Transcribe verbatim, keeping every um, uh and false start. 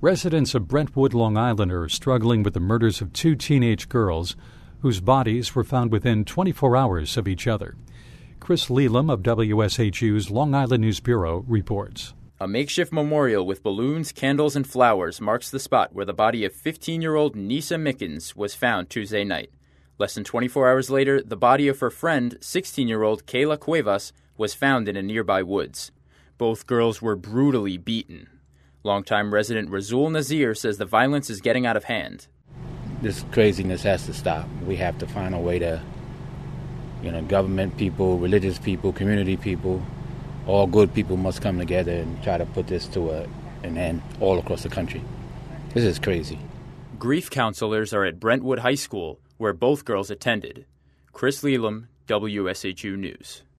Residents of Brentwood, Long Island are struggling with the murders of two teenage girls whose bodies were found within twenty-four hours of each other. Chris Leland of W S H U's Long Island News Bureau reports. A makeshift memorial with balloons, candles, and flowers marks the spot where the body of fifteen-year-old Nisa Mickens was found Tuesday night. Less than twenty-four hours later, the body of her friend, sixteen-year-old Kayla Cuevas, was found in a nearby woods. Both girls were brutally beaten. Longtime resident Razul Nazir says the violence is getting out of hand. This craziness has to stop. We have to find a way to, you know, government people, religious people, community people, all good people must come together and try to put this to a, an end all across the country. This is crazy. Grief counselors are at Brentwood High School, where both girls attended. Chris Leland, W S H U News.